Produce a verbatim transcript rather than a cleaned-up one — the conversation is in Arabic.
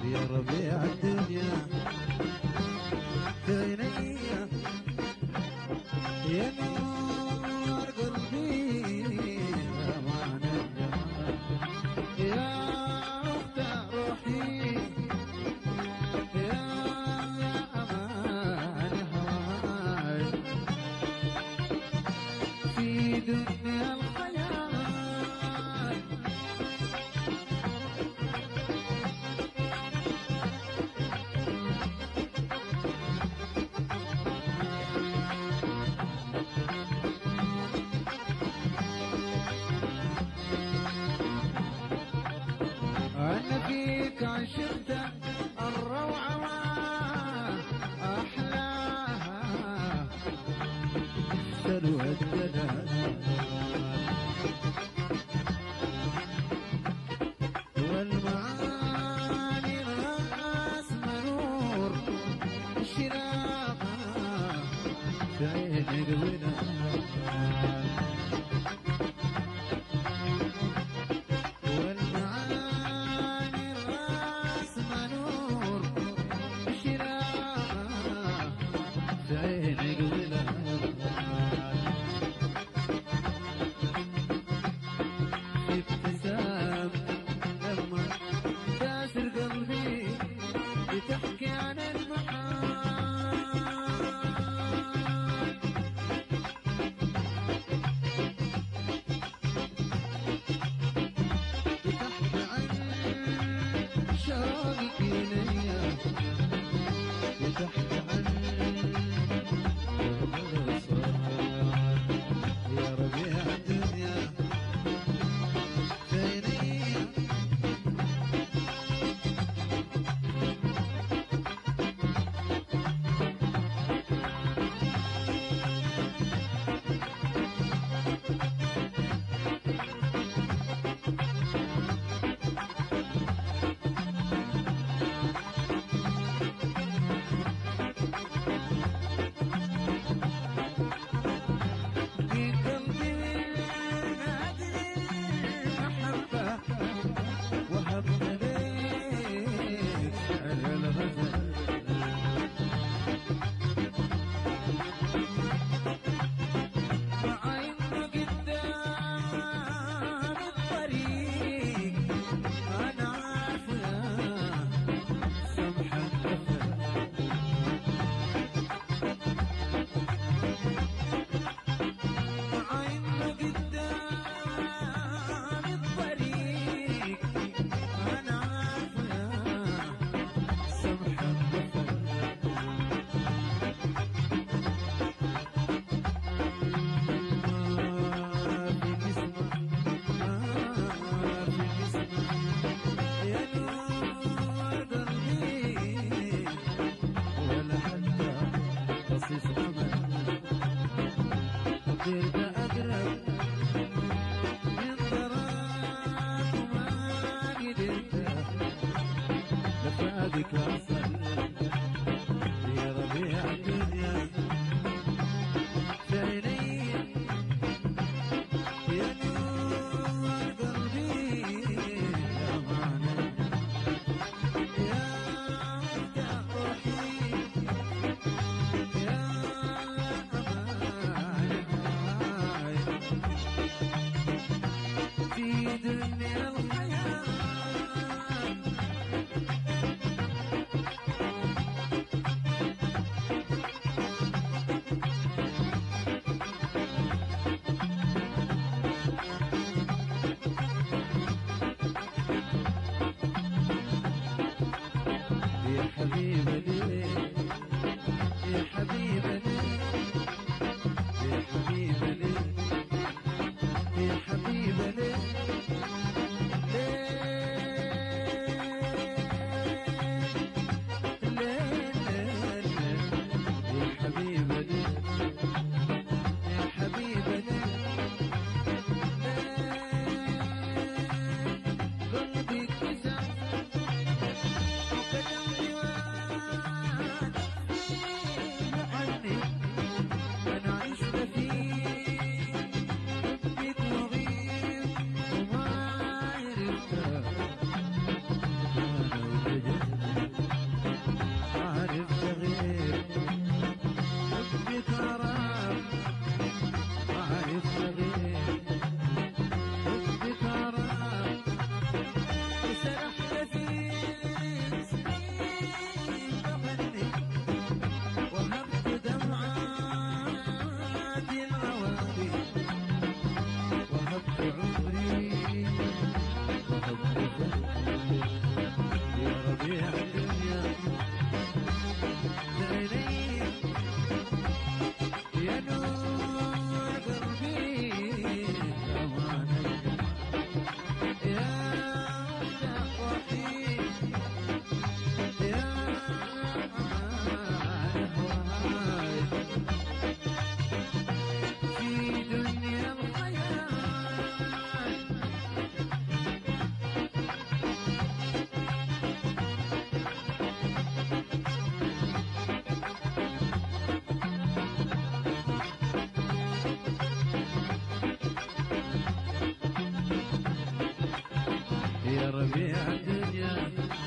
يا ربيع الدنيا عيني يا نور قلبي أمان الجمال يا أخت روحي يا أمان هواي في دنيا الخيال أنا فيك عشقت الروعة وأحلاها سلوى الدلال والمعاني الرسم نور الشراقة في عين قلبنا ابتسام لما تاسر قلبي بتحكي عن المحال بتحكي عن شوقك إليا بتحكي عن يا ربيع الدنيا صرت أقرب من ضراك وما قدرت لفادك أصل يا ربيع الدنيا في عيني يا نور قلبي يا معنى يا مفتاح روحي يا في دنيا الحياة يا حبيبة ليه يا حبيبة ليه يا حبيبة ليه يا حبيبة ليه الدنيا زيني يا نور قلبي أمان الجمال يا مفتاح وحيد يا أمان هواي في دنيا الخيال يا ربيع الدنيا